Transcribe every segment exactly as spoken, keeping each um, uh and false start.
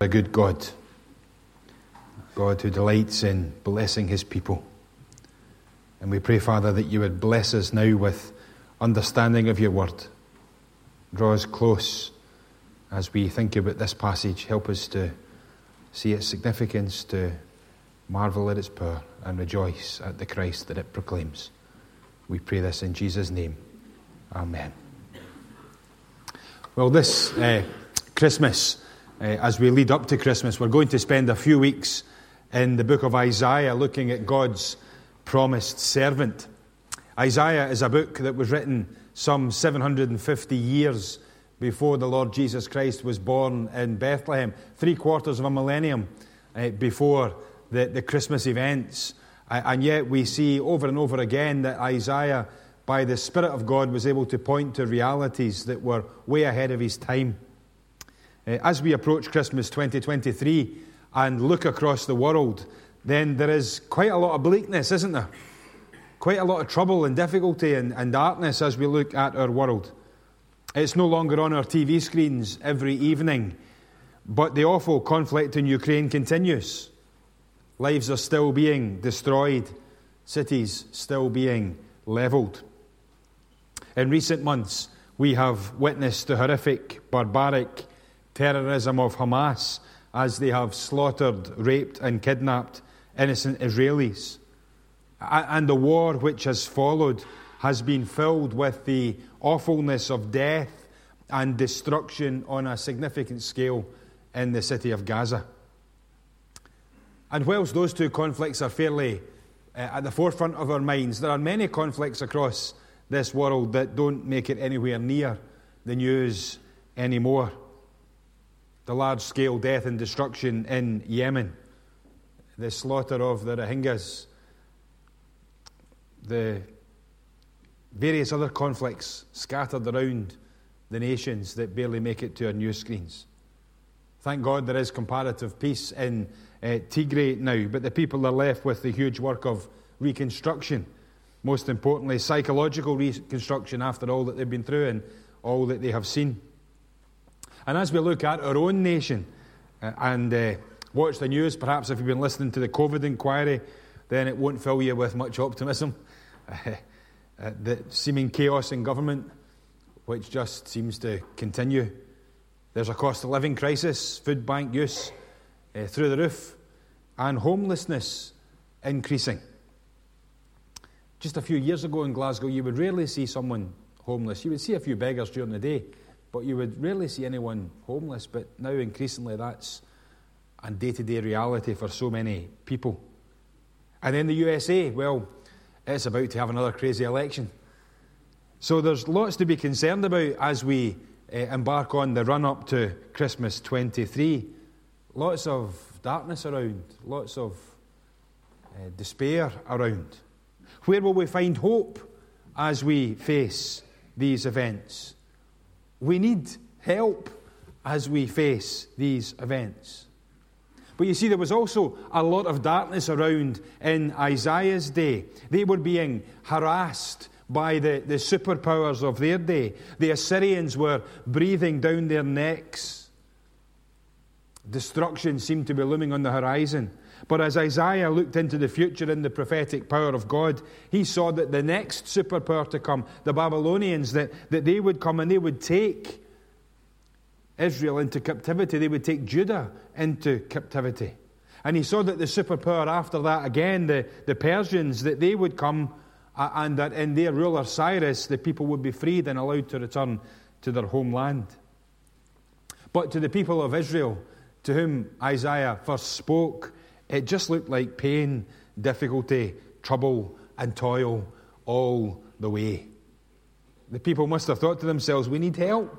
A good God, God who delights in blessing his people. And we pray, Father, that you would bless us now with understanding of your word. Draw us close as we think about this passage. Help us to see its significance, to marvel at its power, and rejoice at the Christ that it proclaims. We pray this in Jesus' name. Amen. Well, this uh, Christmas, uh, as we lead up to Christmas, we're going to spend a few weeks in the book of Isaiah looking at God's promised servant. Isaiah is a book that was written some seven hundred fifty years before the Lord Jesus Christ was born in Bethlehem, three quarters of a millennium uh, before the, the Christmas events. Uh, and yet we see over and over again that Isaiah, by the Spirit of God, was able to point to realities that were way ahead of his time. Uh, as we approach Christmas twenty twenty-three and look across the world, then there is quite a lot of bleakness, isn't there? Quite a lot of trouble and difficulty and, and darkness as we look at our world. It's no longer on our T V screens every evening, but the awful conflict in Ukraine continues. Lives are still being destroyed, cities still being levelled. In recent months, we have witnessed the horrific, barbaric terrorism of Hamas as they have slaughtered, raped and kidnapped innocent Israelis. And the war which has followed has been filled with the awfulness of death and destruction on a significant scale in the city of Gaza. And whilst those two conflicts are fairly uh, at the forefront of our minds, there are many conflicts across this world that don't make it anywhere near the news anymore. The large-scale death and destruction in Yemen, the slaughter of the Rohingyas, the various other conflicts scattered around the nations that barely make it to our news screens. Thank God there is comparative peace in uh, Tigray now, but the people are left with the huge work of reconstruction. Most importantly, psychological reconstruction after all that they've been through and all that they have seen. And as we look at our own nation uh, and uh, watch the news, perhaps if you've been listening to the COVID inquiry, then it won't fill you with much optimism. Uh, uh, the seeming chaos in government, which just seems to continue. There's a cost of living crisis, food bank use uh, through the roof, and homelessness increasing. Just a few years ago in Glasgow, you would rarely see someone homeless. You would see a few beggars during the day, but you would rarely see anyone homeless. But now increasingly that's a day-to-day reality for so many people. And in the U S A, well, it's about to have another crazy election. So there's lots to be concerned about as we uh, embark on the run-up to Christmas twenty-three. Lots of darkness around, lots of uh, despair around. Where will we find hope as we face these events? We need help as we face these events. But you see, there was also a lot of darkness around in Isaiah's day. They were being harassed by the, the superpowers of their day. The Assyrians were breathing down their necks. Destruction seemed to be looming on the horizon. But as Isaiah looked into the future in the prophetic power of God, he saw that the next superpower to come, the Babylonians, that, that they would come and they would take Israel into captivity. They would take Judah into captivity. And he saw that the superpower after that, again, the, the Persians, that they would come uh, and that in their ruler Cyrus, the people would be freed and allowed to return to their homeland. But to the people of Israel, to whom Isaiah first spoke, it just looked like pain, difficulty, trouble, and toil all the way. The people must have thought to themselves, we need help.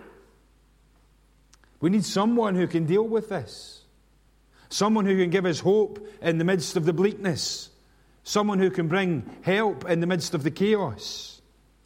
We need someone who can deal with this. Someone who can give us hope in the midst of the bleakness. Someone who can bring help in the midst of the chaos.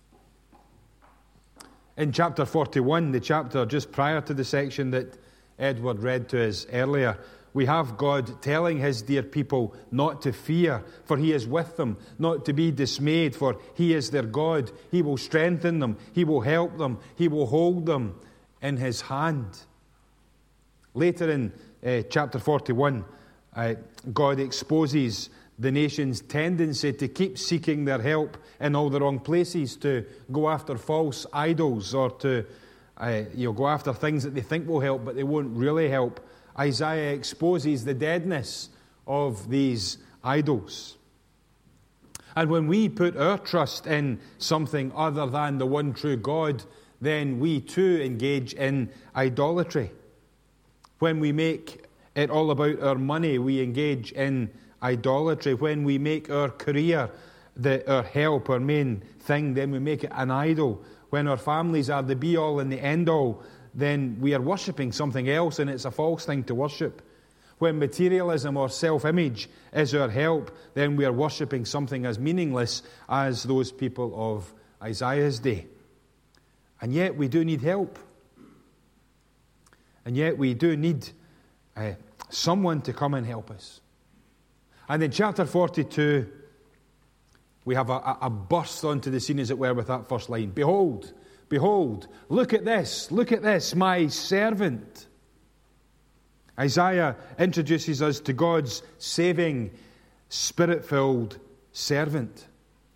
In chapter forty-one, the chapter just prior to the section that Edward read to us earlier, we have God telling his dear people not to fear, for he is with them, not to be dismayed, for he is their God. He will strengthen them, he will help them, he will hold them in his hand. Later in uh, chapter forty-one, uh, God exposes the nation's tendency to keep seeking their help in all the wrong places, to go after false idols, or to uh, you know, go after things that they think will help, but they won't really help. Isaiah exposes the deadness of these idols. And when we put our trust in something other than the one true God, then we too engage in idolatry. When we make it all about our money, we engage in idolatry. When we make our career, the, our help, our main thing, then we make it an idol. When our families are the be-all and the end-all, then we are worshipping something else, and it's a false thing to worship. When materialism or self-image is our help, then we are worshipping something as meaningless as those people of Isaiah's day. And yet we do need help. And yet we do need uh, someone to come and help us. And in chapter forty-two, we have a, a burst onto the scene, as it were, with that first line. Behold, behold, look at this, look at this, my servant. Isaiah introduces us to God's saving, Spirit-filled servant.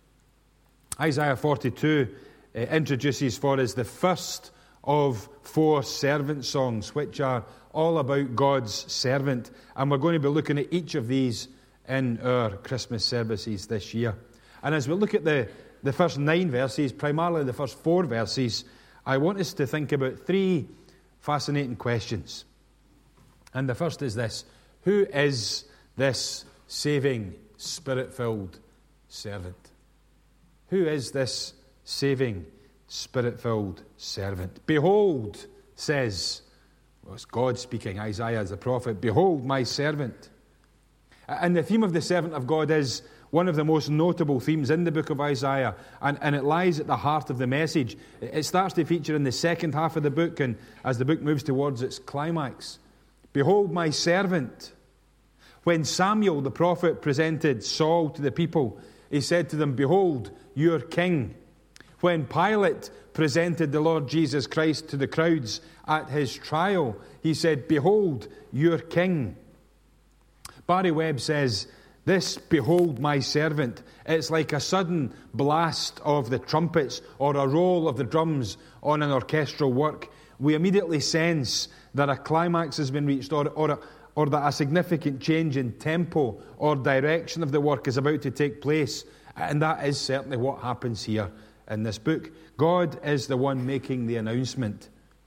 Isaiah forty-two uh, introduces for us the first of four servant songs, which are all about God's servant. And we're going to be looking at each of these in our Christmas services this year. And as we look at the, the first nine verses, primarily the first four verses, I want us to think about three fascinating questions. And the first is this: who is this saving, Spirit-filled servant? Who is this saving, Spirit-filled servant? Behold, says, well, it's God speaking, Isaiah as the prophet, behold my servant. And the theme of the servant of God is one of the most notable themes in the book of Isaiah, and, and it lies at the heart of the message. It starts to feature in the second half of the book, and as the book moves towards its climax. Behold my servant. When Samuel the prophet presented Saul to the people, he said to them, behold your king. When Pilate presented the Lord Jesus Christ to the crowds at his trial, he said, behold your king. Barry Webb says, this behold my servant, it's like a sudden blast of the trumpets or a roll of the drums on an orchestral work. We immediately sense that a climax has been reached, or, or, or that a significant change in tempo or direction of the work is about to take place. And that is certainly what happens here in this book. God is the one making the announcement.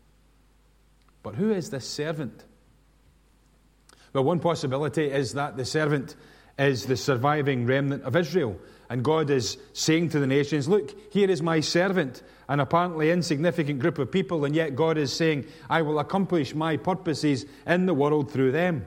But who is this servant? Well, one possibility is that the servant is the surviving remnant of Israel. And God is saying to the nations, look, here is my servant, an apparently insignificant group of people, and yet God is saying, I will accomplish my purposes in the world through them.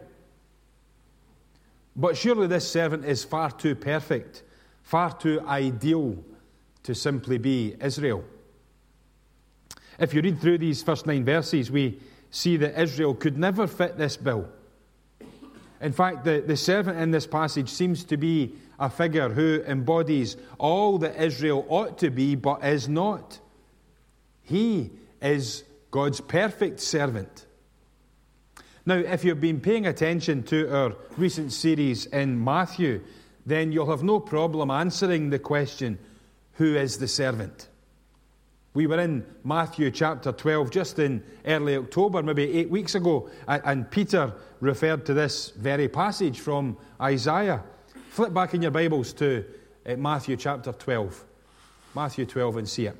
But surely this servant is far too perfect, far too ideal to simply be Israel. If you read through these first nine verses, we see that Israel could never fit this bill. In fact, the, the servant in this passage seems to be a figure who embodies all that Israel ought to be, but is not. He is God's perfect servant. Now, if you've been paying attention to our recent series in Matthew, then you'll have no problem answering the question, who is the servant? We were in Matthew chapter twelve just in early October, maybe eight weeks ago, and Peter referred to this very passage from Isaiah. Flip back in your Bibles to Matthew chapter twelve. Matthew twelve and see it.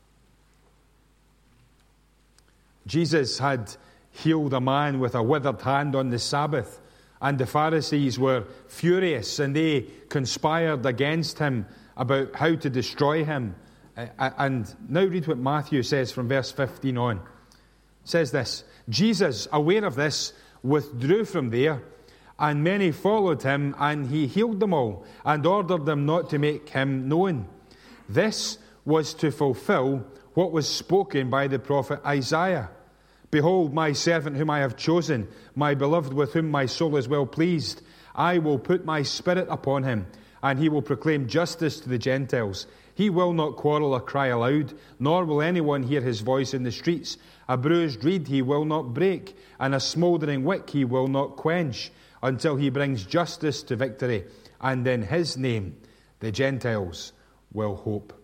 Jesus had healed a man with a withered hand on the Sabbath, and the Pharisees were furious, and they conspired against him about how to destroy him. Uh, and now read what Matthew says from verse fifteen on. It says this: Jesus, aware of this, withdrew from there, and many followed him, and he healed them all, and ordered them not to make him known. This was to fulfill what was spoken by the prophet Isaiah. Behold, my servant whom I have chosen, my beloved with whom my soul is well pleased. I will put my spirit upon him, and he will proclaim justice to the Gentiles. He will not quarrel or cry aloud, nor will anyone hear his voice in the streets. A bruised reed he will not break, and a smouldering wick he will not quench, until he brings justice to victory, and in his name the Gentiles will hope.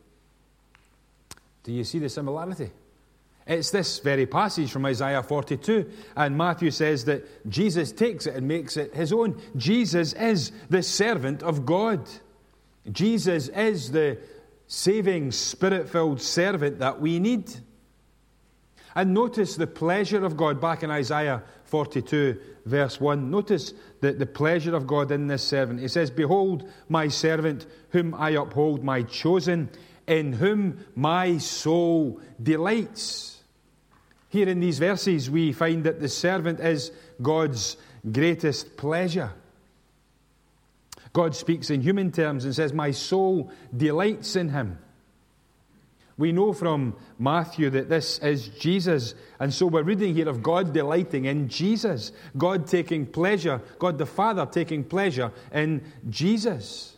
Do you see the similarity? It's this very passage from Isaiah forty-two, and Matthew says that Jesus takes it and makes it his own. Jesus is the servant of God. Jesus is the saving, spirit-filled servant that we need. And notice the pleasure of God back in Isaiah forty-two, verse one. Notice the, the pleasure of God in this servant. He says, "Behold, my servant, whom I uphold, my chosen, in whom my soul delights." Here in these verses, we find that the servant is God's greatest pleasure. God speaks in human terms and says, "My soul delights in him." We know from Matthew that this is Jesus, and so we're reading here of God delighting in Jesus. God taking pleasure, God the Father taking pleasure in Jesus.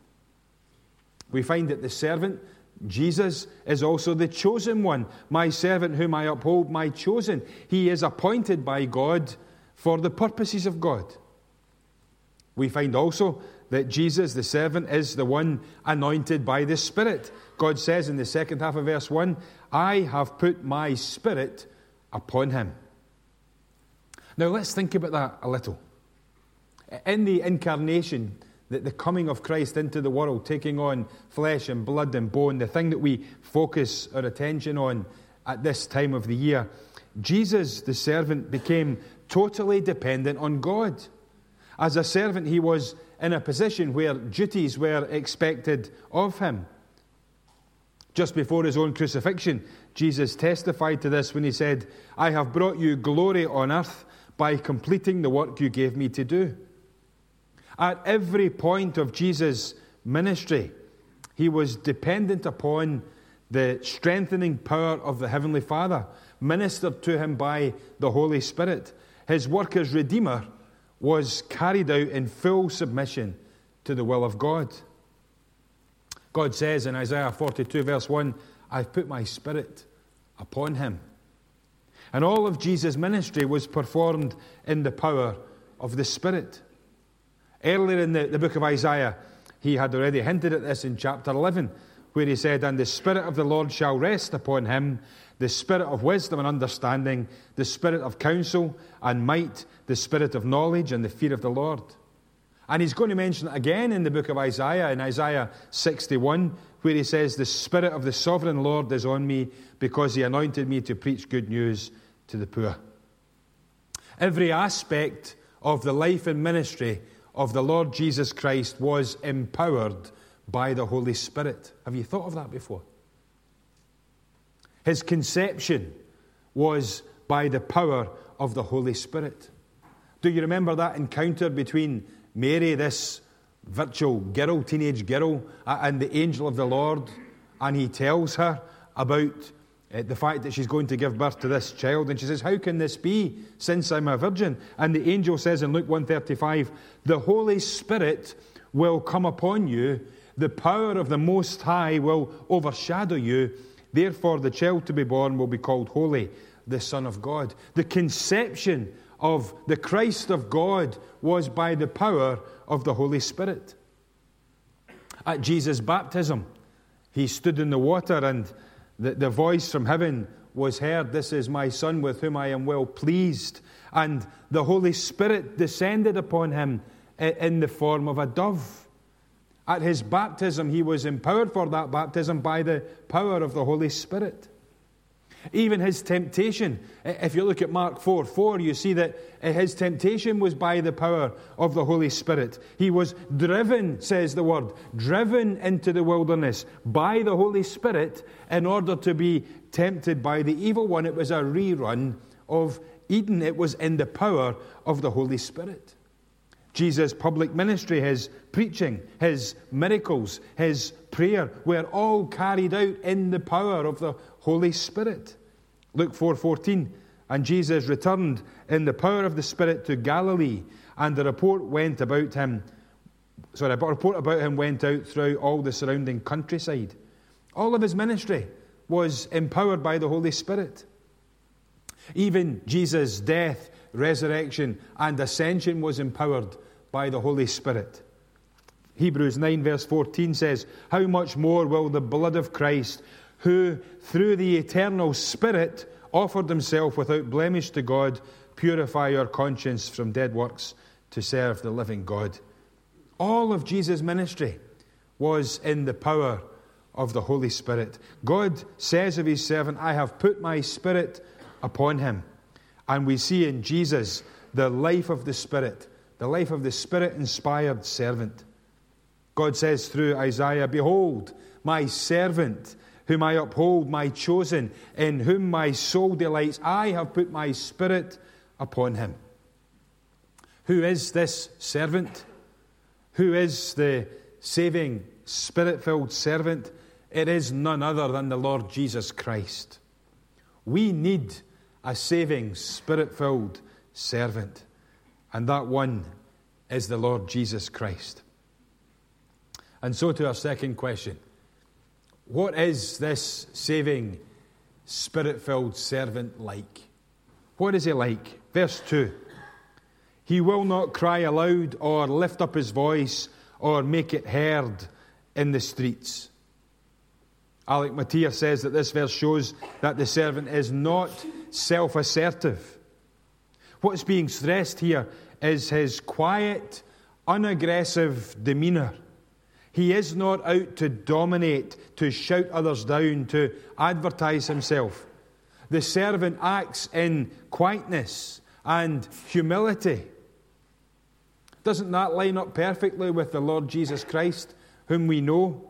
We find that the servant, Jesus, is also the chosen one. "My servant whom I uphold, my chosen." He is appointed by God for the purposes of God. We find also that Jesus, the servant, is the one anointed by the Spirit. God says in the second half of verse one, "I have put my Spirit upon him." Now let's think about that a little. In the incarnation, the, the coming of Christ into the world, taking on flesh and blood and bone, the thing that we focus our attention on at this time of the year, Jesus, the servant, became totally dependent on God. As a servant, he was in a position where duties were expected of him. Just before his own crucifixion, Jesus testified to this when he said, "I have brought you glory on earth by completing the work you gave me to do." At every point of Jesus' ministry, he was dependent upon the strengthening power of the Heavenly Father, ministered to him by the Holy Spirit. His work as Redeemer was carried out in full submission to the will of God. God says in Isaiah forty-two, verse one, "I've put my Spirit upon him." And all of Jesus' ministry was performed in the power of the Spirit. Earlier in the, the book of Isaiah, he had already hinted at this in chapter eleven, where he said, "And the Spirit of the Lord shall rest upon him, the Spirit of wisdom and understanding, the Spirit of counsel and might, the Spirit of knowledge and the fear of the Lord." And he's going to mention it again in the book of Isaiah, in Isaiah sixty-one, where he says, "The Spirit of the sovereign Lord is on me, because he anointed me to preach good news to the poor." Every aspect of the life and ministry of the Lord Jesus Christ was empowered by the Holy Spirit. Have you thought of that before? His conception was by the power of the Holy Spirit. Do you remember that encounter between Mary, this virtual girl, teenage girl, and the angel of the Lord? And he tells her about uh, the fact that she's going to give birth to this child. And she says, "How can this be, since I'm a virgin?" And the angel says in Luke one thirty-five, "The Holy Spirit will come upon you. The power of the Most High will overshadow you. Therefore, the child to be born will be called Holy, the Son of God." The conception of the Christ of God was by the power of the Holy Spirit. At Jesus' baptism, he stood in the water, and the, the voice from heaven was heard, "This is my Son with whom I am well pleased." And the Holy Spirit descended upon him in the form of a dove. At his baptism, he was empowered for that baptism by the power of the Holy Spirit. Even his temptation, if you look at Mark four four, you see that his temptation was by the power of the Holy Spirit. He was driven, says the word, driven into the wilderness by the Holy Spirit in order to be tempted by the evil one. It was a rerun of Eden. It was in the power of the Holy Spirit. Jesus' public ministry, his preaching, his miracles, his prayer were all carried out in the power of the Holy Spirit. Luke four fourteen, "And Jesus returned in the power of the Spirit to Galilee, and the report went about him, sorry, a report about him went out throughout all the surrounding countryside." All of his ministry was empowered by the Holy Spirit. Even Jesus' death, resurrection, and ascension was empowered by the Holy Spirit. Hebrews nine verse fourteen says, "How much more will the blood of Christ, who through the eternal Spirit offered himself without blemish to God, purify your conscience from dead works to serve the living God?" All of Jesus' ministry was in the power of the Holy Spirit. God says of his servant, "I have put my Spirit upon him." And we see in Jesus the life of the Spirit, the life of the Spirit-inspired servant. God says through Isaiah, "Behold, my servant, whom I uphold, my chosen, in whom my soul delights. I have put my Spirit upon him." Who is this servant? Who is the saving, Spirit-filled servant? It is none other than the Lord Jesus Christ. We need a saving, Spirit-filled servant, and that one is the Lord Jesus Christ. And so to our second question. What is this saving, Spirit-filled servant like? What is he like? Verse two. "He will not cry aloud or lift up his voice or make it heard in the streets." Alec Matier says that this verse shows that the servant is not self-assertive. What's being stressed here is his quiet, unaggressive demeanour. He is not out to dominate, to shout others down, to advertise himself. The servant acts in quietness and humility. Doesn't that line up perfectly with the Lord Jesus Christ, whom we know?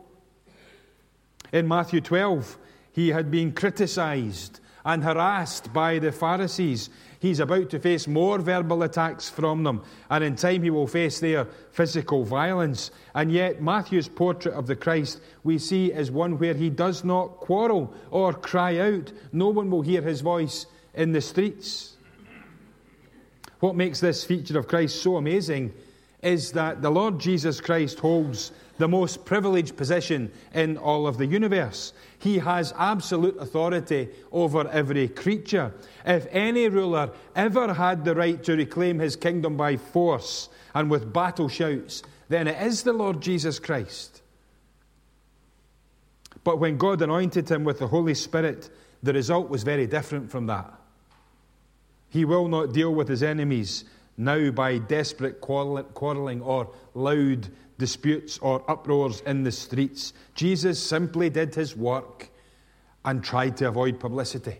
In Matthew twelve, he had been criticised and harassed by the Pharisees. He's about to face more verbal attacks from them, and in time he will face their physical violence. And yet Matthew's portrait of the Christ we see is one where he does not quarrel or cry out. No one will hear his voice in the streets. What makes this feature of Christ so amazing is that the Lord Jesus Christ holds the most privileged position in all of the universe. He has absolute authority over every creature. If any ruler ever had the right to reclaim his kingdom by force and with battle shouts, then it is the Lord Jesus Christ. But when God anointed him with the Holy Spirit, the result was very different from that. He will not deal with his enemies now by desperate quarreling or loud disputes or uproars in the streets. Jesus simply did his work and tried to avoid publicity.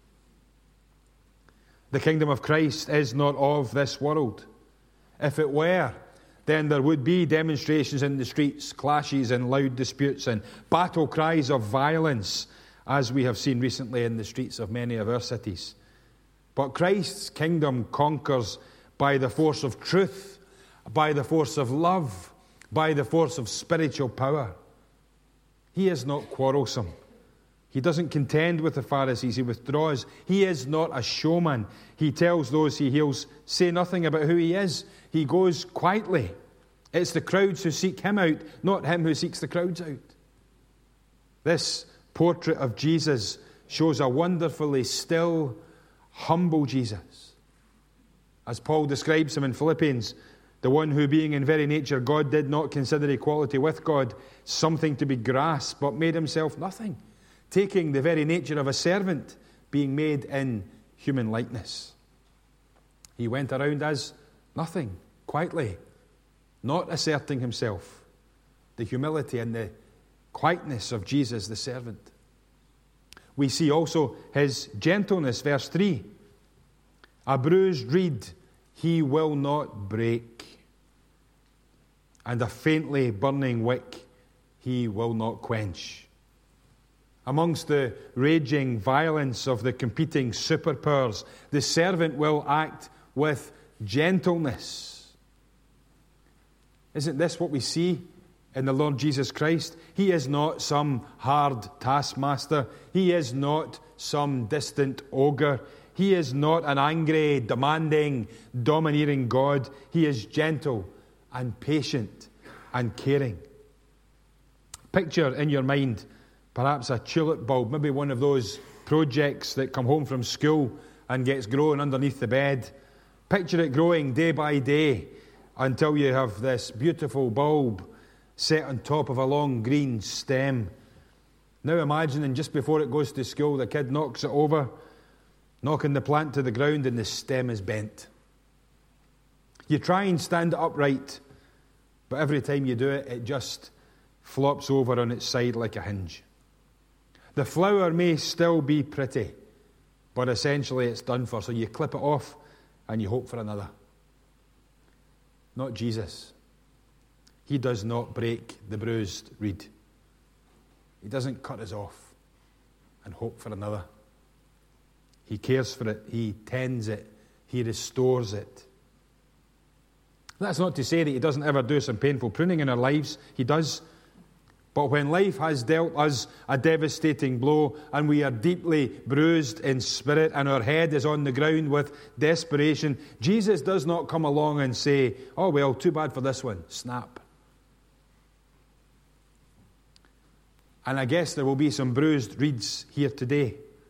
The kingdom of Christ is not of this world. If it were, then there would be demonstrations in the streets, clashes and loud disputes and battle cries of violence, as we have seen recently in the streets of many of our cities. But Christ's kingdom conquers by the force of truth, by the force of love, by the force of spiritual power. He is not quarrelsome. He doesn't contend with the Pharisees. He withdraws. He is not a showman. He tells those he heals, say nothing about who he is. He goes quietly. It's the crowds who seek him out, not him who seeks the crowds out. This portrait of Jesus shows a wonderfully still, humble Jesus. As Paul describes him in Philippians, the one who, being in very nature God, did not consider equality with God something to be grasped, but made himself nothing, taking the very nature of a servant, being made in human likeness. He went around as nothing, quietly, not asserting himself. The humility and the quietness of Jesus, the servant. We see also his gentleness, verse three. A bruised reed he will not break, and a faintly burning wick he will not quench. Amongst the raging violence of the competing superpowers, the servant will act with gentleness. Isn't this what we see in the Lord Jesus Christ? He is not some hard taskmaster. He is not some distant ogre. He is not an angry, demanding, domineering God. He is gentle and patient and caring. Picture in your mind perhaps a tulip bulb, maybe one of those projects that come home from school and gets growing underneath the bed. Picture it growing day by day until you have this beautiful bulb set on top of a long green stem. Now imagining just before it goes to school, the kid knocks it over, knocking the plant to the ground, and the stem is bent. You try and stand it upright, but every time you do it, it just flops over on its side like a hinge. The flower may still be pretty, but essentially it's done for, so you clip it off and you hope for another. Not Jesus. He does not break the bruised reed. He doesn't cut us off and hope for another. He cares for it. He tends it. He restores it. That's not to say that he doesn't ever do some painful pruning in our lives. He does. But when life has dealt us a devastating blow and we are deeply bruised in spirit and our head is on the ground with desperation, Jesus does not come along and say, oh, well, too bad for this one. Snap. And I guess there will be some bruised reeds here today.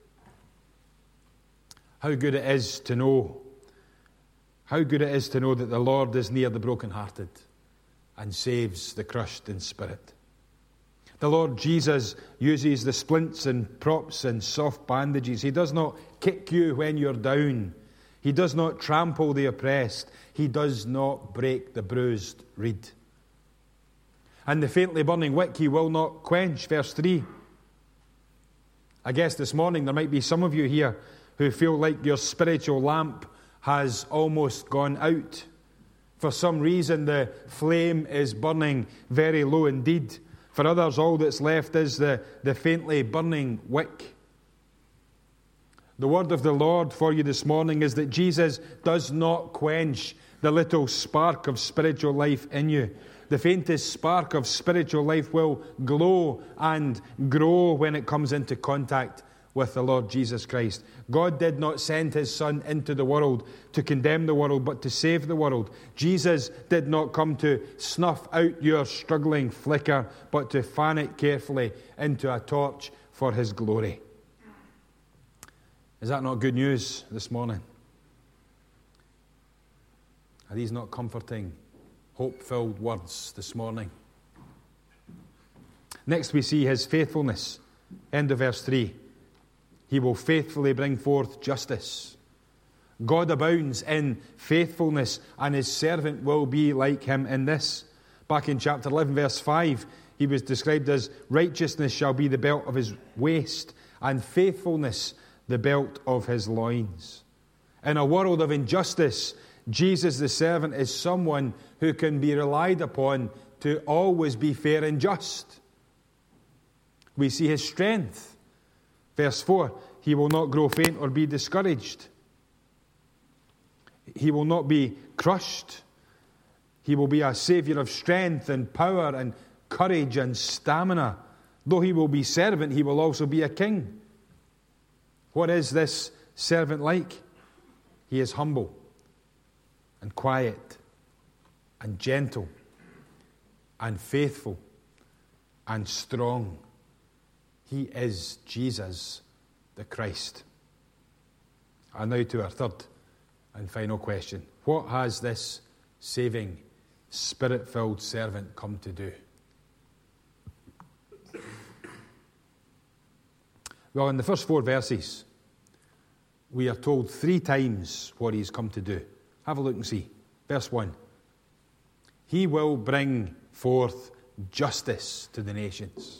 How good it is to know, how good it is to know that the Lord is near the brokenhearted and saves the crushed in spirit. The Lord Jesus uses the splints and props and soft bandages. He does not kick you when you're down. He does not trample the oppressed. He does not break the bruised reed. And the faintly burning wick he will not quench. Verse three. I guess this morning there might be some of you here who feel like your spiritual lamp has almost gone out. For some reason the flame is burning very low indeed. For others, all that's left is the, the faintly burning wick. The word of the Lord for you this morning is that Jesus does not quench the little spark of spiritual life in you. The faintest spark of spiritual life will glow and grow when it comes into contact with the Lord Jesus Christ. God did not send his Son into the world to condemn the world, but to save the world. Jesus did not come to snuff out your struggling flicker, but to fan it carefully into a torch for his glory. Is that not good news this morning? Are these not comforting, hope-filled words this morning? Next we see his faithfulness. End of verse three. He will faithfully bring forth justice. God abounds in faithfulness, and his servant will be like him in this. Back in chapter eleven, verse five, he was described as righteousness shall be the belt of his waist, and faithfulness the belt of his loins. In a world of injustice, Jesus the servant is someone who can be relied upon to always be fair and just. We see his strength. Verse four, he will not grow faint or be discouraged. He will not be crushed. He will be a saviour of strength and power and courage and stamina. Though he will be servant, he will also be a king. What is this servant like? He is humble and quiet and gentle and faithful and strong. He is Jesus the Christ. And now to our third and final question. What has this saving, spirit-filled servant come to do? Well, in the first four verses, we are told three times what he's come to do. Have a look and see. Verse one. He will bring forth justice to the nations.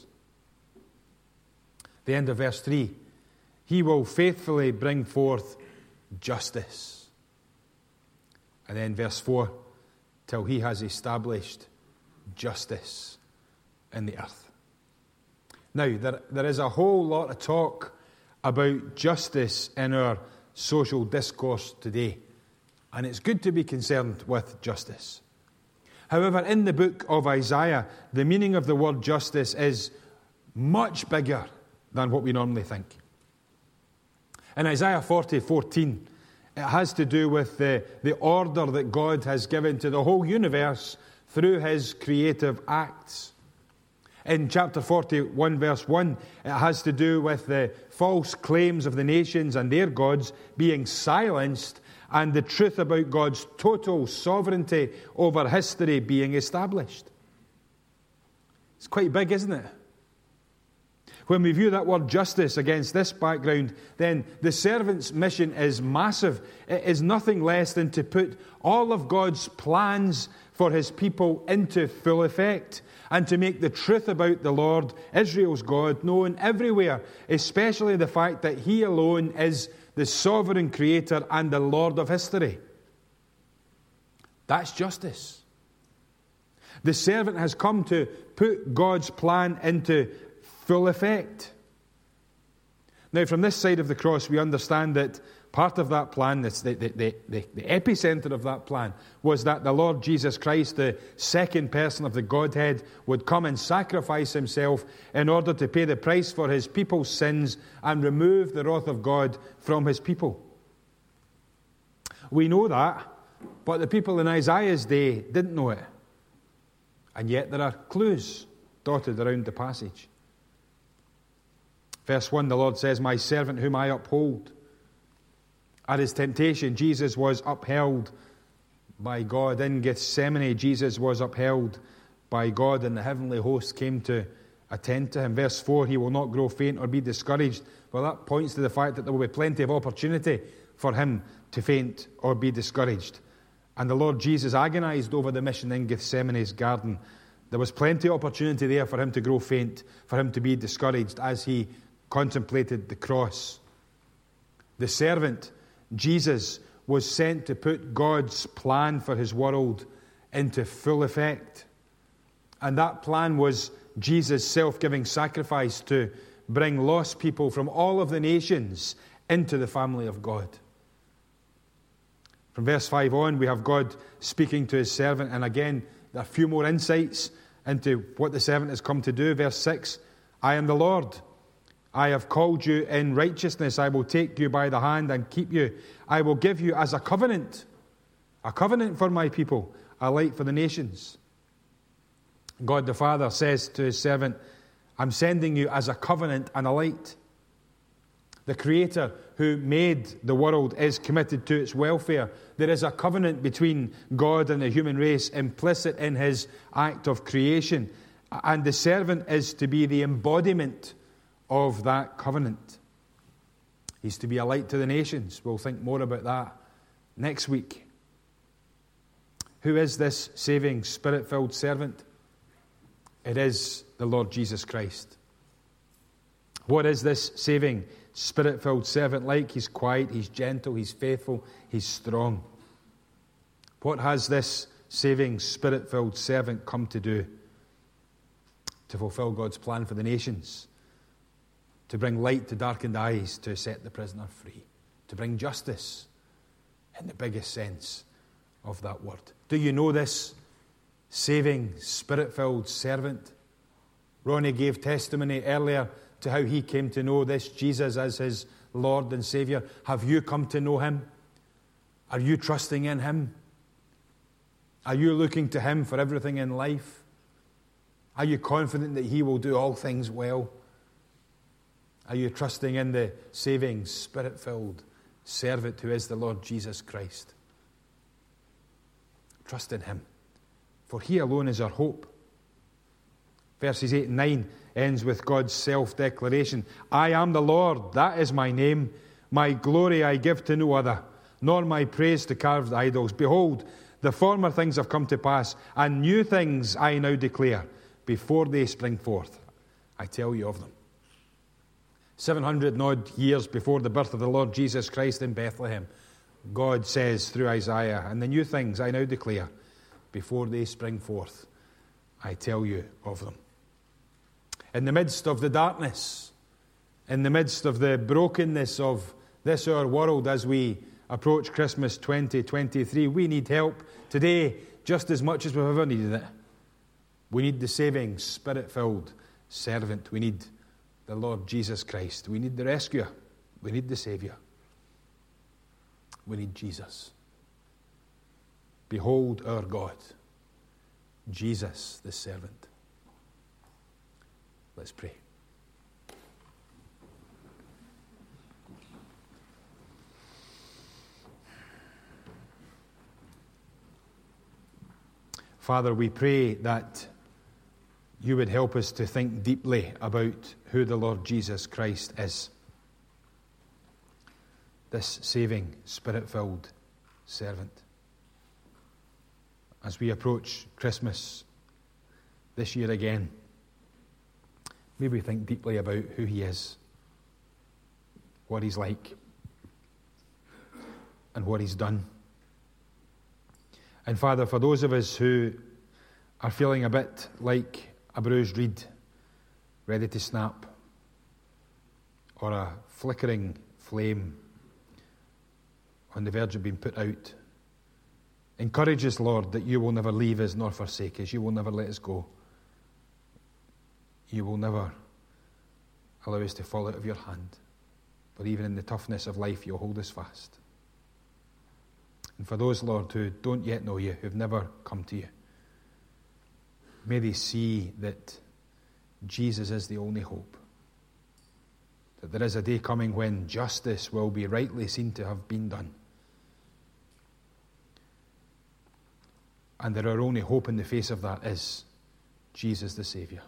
The end of verse three. He will faithfully bring forth justice. And then verse four. Till he has established justice in the earth. Now, there, there is a whole lot of talk about justice in our social discourse today. And it's good to be concerned with justice. However, in the book of Isaiah, the meaning of the word justice is much bigger than what we normally think. In Isaiah forty fourteen, it has to do with the, the order that God has given to the whole universe through his creative acts. In chapter forty-one, verse one, it has to do with the false claims of the nations and their gods being silenced and the truth about God's total sovereignty over history being established. It's quite big, isn't it? When we view that word justice against this background, then the servant's mission is massive. It is nothing less than to put all of God's plans for his people into full effect and to make the truth about the Lord, Israel's God, known everywhere, especially the fact that he alone is the sovereign creator and the Lord of history. That's justice. The servant has come to put God's plan into full effect. Now, from this side of the cross, we understand that part of that plan, the, the, the, the, the epicenter of that plan, was that the Lord Jesus Christ, the second person of the Godhead, would come and sacrifice himself in order to pay the price for his people's sins and remove the wrath of God from his people. We know that, but the people in Isaiah's day didn't know it. And yet there are clues dotted around the passage. Verse one, the Lord says, "My servant whom I uphold." At his temptation, Jesus was upheld by God. In Gethsemane, Jesus was upheld by God, and the heavenly host came to attend to him. Verse four, "He will not grow faint or be discouraged." Well, that points to the fact that there will be plenty of opportunity for him to faint or be discouraged. And the Lord Jesus agonized over the mission in Gethsemane's garden. There was plenty of opportunity there for him to grow faint, for him to be discouraged as he contemplated the cross. The servant, Jesus, was sent to put God's plan for his world into full effect. And that plan was Jesus' self-giving sacrifice to bring lost people from all of the nations into the family of God. From verse five on, we have God speaking to his servant, and again, a few more insights into what the servant has come to do. Verse six, "I am the Lord. I have called you in righteousness. I will take you by the hand and keep you. I will give you as a covenant, a covenant for my people, a light for the nations." God the Father says to his servant, "I'm sending you as a covenant and a light." The Creator who made the world is committed to its welfare. There is a covenant between God and the human race implicit in his act of creation. And the servant is to be the embodiment of that covenant. He's to be a light to the nations. We'll think more about that next week. Who is this saving, Spirit-filled servant? It is the Lord Jesus Christ. What is this saving, Spirit-filled servant like? He's quiet, he's gentle, he's faithful, he's strong. What has this saving, Spirit-filled servant come to do? To fulfill God's plan for the nations. To bring light to darkened eyes, to set the prisoner free. To bring justice in the biggest sense of that word. Do you know this saving, Spirit-filled servant? Ronnie gave testimony earlier to how he came to know this Jesus as his Lord and Saviour. Have you come to know him? Are you trusting in him? Are you looking to him for everything in life? Are you confident that he will do all things well? Are you trusting in the saving, Spirit-filled servant who is the Lord Jesus Christ? Trust in him, for he alone is our hope. Verses eight and nine ends with God's self-declaration. "I am the Lord, that is my name. My glory I give to no other, nor my praise to carved idols. Behold, the former things have come to pass, and new things I now declare. Before they spring forth, I tell you of them." seven hundred and odd years before the birth of the Lord Jesus Christ in Bethlehem, God says through Isaiah, "And the new things I now declare, before they spring forth, I tell you of them." In the midst of the darkness, in the midst of the brokenness of this our world as we approach Christmas twenty twenty-three, we need help today just as much as we've ever needed it. We need the saving, Spirit-filled servant. We need the Lord Jesus Christ. We need the rescuer. We need the Saviour. We need Jesus. Behold our God, Jesus the servant. Let's pray. Father, we pray that you would help us to think deeply about who the Lord Jesus Christ is. This saving, Spirit-filled servant. As we approach Christmas this year again, may we think deeply about who he is, what he's like, and what he's done. And Father, for those of us who are feeling a bit like a bruised reed, ready to snap, or a flickering flame on the verge of being put out, encourage us, Lord, that you will never leave us nor forsake us. You will never let us go. You will never allow us to fall out of your hand. But even in the toughness of life, you'll hold us fast. And for those, Lord, who don't yet know you, who've never come to you, may they see that Jesus is the only hope. That there is a day coming when justice will be rightly seen to have been done. And that our only hope in the face of that is Jesus the Saviour.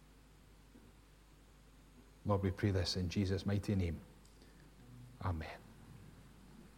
Lord, we pray this in Jesus' mighty name. Amen.